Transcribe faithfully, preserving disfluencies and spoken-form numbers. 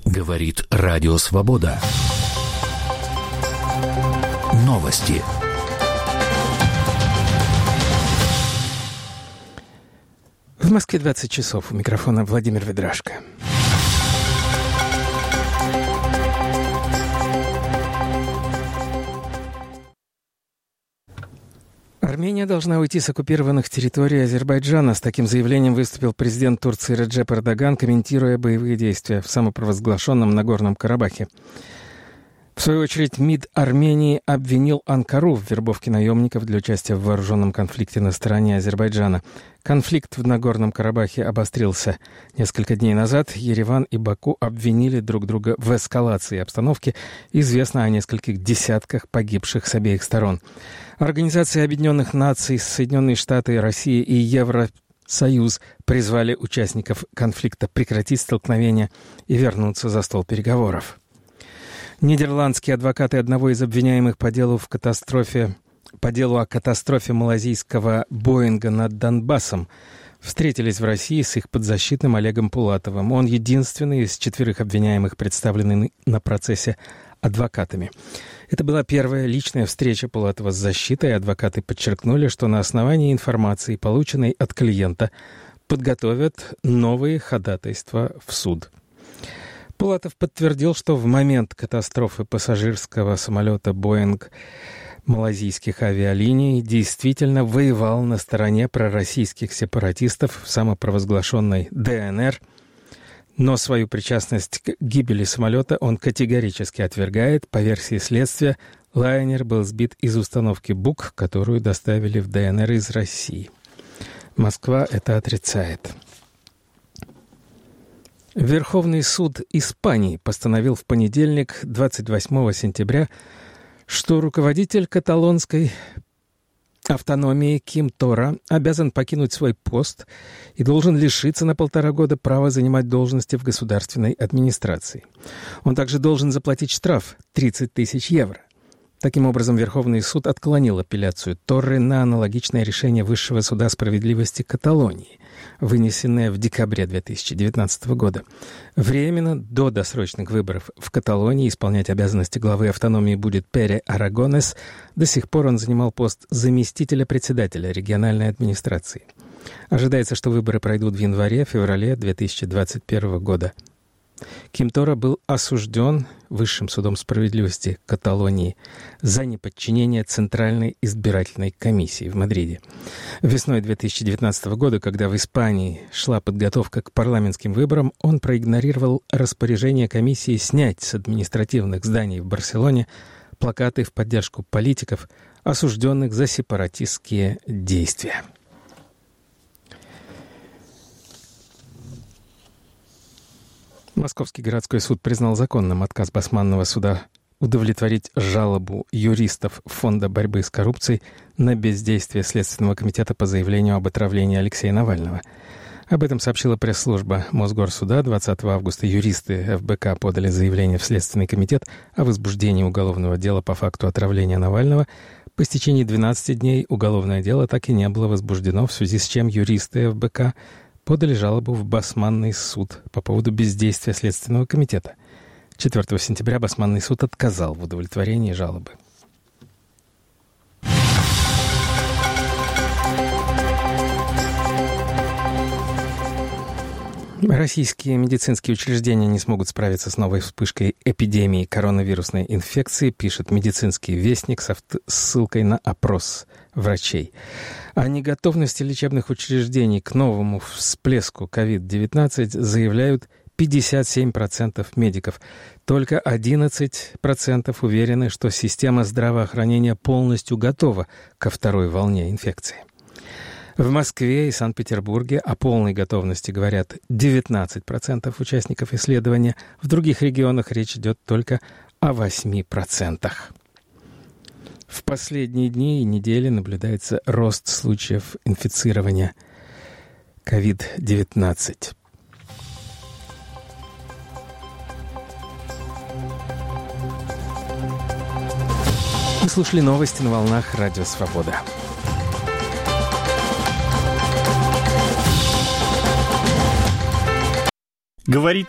Говорит Радио Свобода. Новости. В Москве двадцать часов. У микрофона Владимир Ведрашко. Армения должна уйти с оккупированных территорий Азербайджана. С таким заявлением выступил президент Турции Реджеп Эрдоган, комментируя боевые действия в самопровозглашенном Нагорном Карабахе. В свою очередь, МИД Армении обвинил Анкару в вербовке наемников для участия в вооруженном конфликте на стороне Азербайджана. Конфликт в Нагорном Карабахе обострился. Несколько дней назад Ереван и Баку обвинили друг друга в эскалации обстановки. Известно о нескольких десятках погибших с обеих сторон. Организация Объединенных Наций, Соединенные Штаты, Россия и Евросоюз призвали участников конфликта прекратить столкновения и вернуться за стол переговоров. Нидерландские адвокаты одного из обвиняемых по делу в катастрофе, по делу о катастрофе малазийского Боинга над Донбассом встретились в России с их подзащитным Олегом Пулатовым. Он единственный из четверых обвиняемых, представленный на процессе адвокатами. Это была первая личная встреча Пулатова с защитой. Адвокаты подчеркнули, что на основании информации, полученной от клиента, подготовят новые ходатайства в суд. Пулатов подтвердил, что в момент катастрофы пассажирского самолета «Боинг» малазийских авиалиний действительно воевал на стороне пророссийских сепаратистов в самопровозглашенной ДНР, но свою причастность к гибели самолета он категорически отвергает. По версии следствия, лайнер был сбит из установки «Бук», которую доставили в ДНР из России. Москва это отрицает. Верховный суд Испании постановил в понедельник, двадцать восьмого сентября, что руководитель каталонской автономии Ким Тора обязан покинуть свой пост и должен лишиться на полтора года права занимать должности в государственной администрации. Он также должен заплатить штраф тридцать тысяч евро. Таким образом, Верховный суд отклонил апелляцию Торры на аналогичное решение Высшего суда справедливости Каталонии, вынесенное в декабре две тысячи девятнадцатого года. Временно до досрочных выборов в Каталонии исполнять обязанности главы автономии будет Пере Арагонес. До сих пор он занимал пост заместителя председателя региональной администрации. Ожидается, что выборы пройдут в январе-феврале две тысячи двадцать первого года. Ким Тора был осужден Высшим судом справедливости Каталонии за неподчинение Центральной избирательной комиссии в Мадриде. Весной две тысячи девятнадцатого года, когда в Испании шла подготовка к парламентским выборам, он проигнорировал распоряжение комиссии снять с административных зданий в Барселоне плакаты в поддержку политиков, осужденных за сепаратистские действия. Московский городской суд признал законным отказ Басманного суда удовлетворить жалобу юристов Фонда борьбы с коррупцией на бездействие Следственного комитета по заявлению об отравлении Алексея Навального. Об этом сообщила пресс-служба Мосгорсуда. двадцатого августа юристы эф бэ ка подали заявление в Следственный комитет о возбуждении уголовного дела по факту отравления Навального. По истечении двенадцати дней уголовное дело так и не было возбуждено, в связи с чем юристы эф бэ ка подали жалобу в Басманный суд по поводу бездействия Следственного комитета. четвёртого сентября Басманный суд отказал в удовлетворении жалобы. Российские медицинские учреждения не смогут справиться с новой вспышкой эпидемии коронавирусной инфекции, пишет «Медицинский вестник» с ссылкой на опрос врачей. О неготовности лечебных учреждений к новому всплеску ковид девятнадцать заявляют пятьдесят семь процентов медиков. Только одиннадцать процентов уверены, что система здравоохранения полностью готова ко второй волне инфекции. В Москве и Санкт-Петербурге о полной готовности говорят девятнадцать процентов участников исследования. В других регионах речь идет только о восьми процентах. В последние дни и недели наблюдается рост случаев инфицирования ковид девятнадцать. Вы слушали новости на волнах Радио Свобода. Говорит